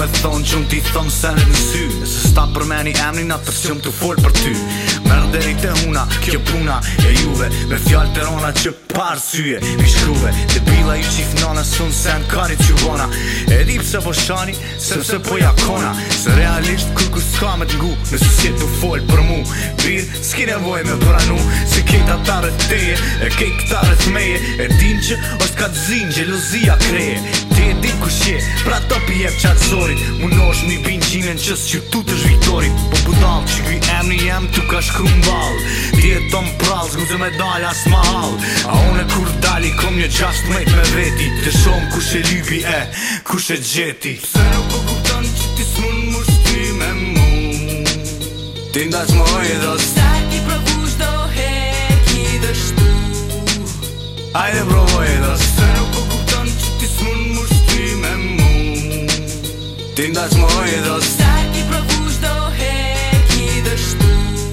me thonë që unë ti thonë senet në sy. Nëse s'ta përmeni emnin atër që më të folë për ty. Merë deri te huna, kjo puna e juve, me fjallë të rona që parë syje mi shkruve. Të bila ju qif nana sunë sen kari që bona. E di pse po shani, sepse po jakona. Se realisht kur s'ka me t'ngu, nëse si t'u folë për mu. Birë, s'ki nevoj me pranu, se kejt ata rrët teje, e kejt këta rrët meje. E din që është ka t'zin, gjelozia kreje. Ti e din kush je, pra to pi jep qatë zorit. Munosh mi bin gjinen qës që tu të zhvitorit. Po budal që kuj emni jem tu ka shkru m'bal. Ti e tom pral, zguze me dal as ma hal. A une kur dali kom një 16 me veti. Të shom kush e lypi e, kush e gjeti. Pse nuk po kupton që ti s'mun mu shty me mu. Ti ndash më ojdos, Staj ti provu shdo heki dështu. ajde provo ojdos. Pse nuk po kupton që ti s'mun mu shty me mu. Ti ndash më ojdos, Staj ti provu shdo heki dështu.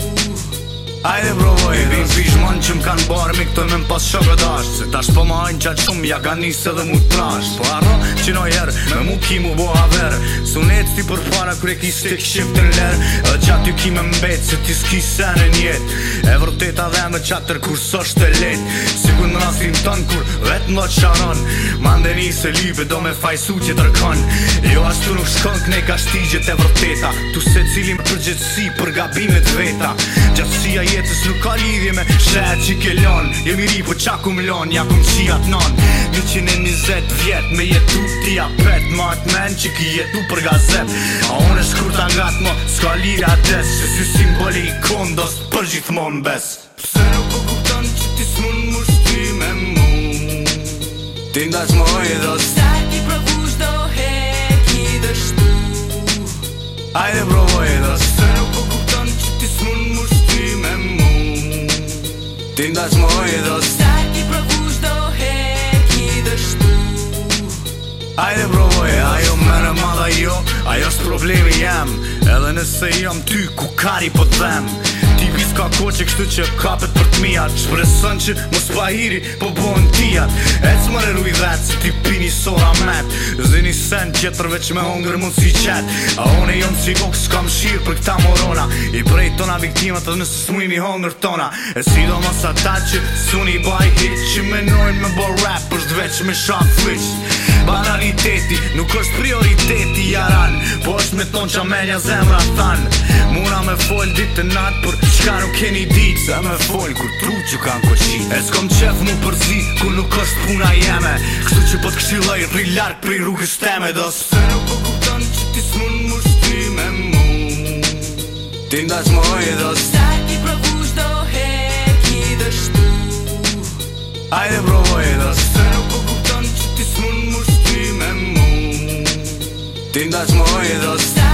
ajde provo ojdos. Bishmon që m'kan barë mi këto me m'pas shokëdasht. Se tash po ma hajnë qatë shumë, ja ka nisë edhe mu trasht. Po arro që no herë, me mu ki mu bo haver. Sunet ti për para kure ki stik shiftë në ler. Edhe qatë ju ki me mbet, se ti s'ki sene njet. E vërteta dhe me qatër kur s'është e let. Sigur në rastin tën kur vetë më qaron. Mandeni se lype do me fajsu që tërkon. Jo ashtu nuk shkon knej ka shtigjet e vërteta. Tu se cili me përgjithsi për gabimet veta. Gjatësia jetës nuk ka lidhje me shet që ke lon. Jemi ri po qa kum lon, ja kum qijat non. 120 vjet me jetu ti apet. Ma atë men që ki jetu për gazet. A unë e shkurta nga t'mo, s'ka lirë ades. Se si simboli i kondos për gjithmon bes. Pse nuk po kupton që ti s'mun mu shty me mu. Ti ndash më ojdos, Staj ti provu shdo heki dështu. ajde provo ojdos. Pse nuk po kupton që ti s'mun mu shty me mu. Ti ndash më ojdos, Staj ti provu shdo heki dështu. ajde provoje, ajo mene madha jo, ajo s'problemi jem. Edhe nëse jam ty, ku kari po t'dhem. Tipi s'ka ko që kështu që kapet për t'mijat. Shpresën që mos pahiri, po bon tijat. E s'mëre ruj vetë, se ti pini sora met. Zini sen tjetër veç me hongër mund si qet. A one jon si gok s'kam shirë për këta morona. I prej tona viktimat edhe nëse s'mujni hongër tona. E sidomos ata që s'uni baj hit, që menojnë me bo rap për s'dveq me shak fliq. Banaliteti nuk është prioriteti jaran, po është me thonë qa menja zemra than. Muna me fol ditë të natë për qka nuk keni dit. Se me fol kur tru që kanë koqit. E s'kom qef mu përzi kur nuk është puna jeme. Kështu që po t'këshilloj rri larg prej rrugës teme dos. Pse nuk po kupton që ti s'mun mu shty me mu. Ti ndash më ojdos, Staj ti provu shdo heki dështu. ajde provo ojdos. Pse nuk po kupton që ti s'mun mu shty me mu. Ti ndash më ojdos,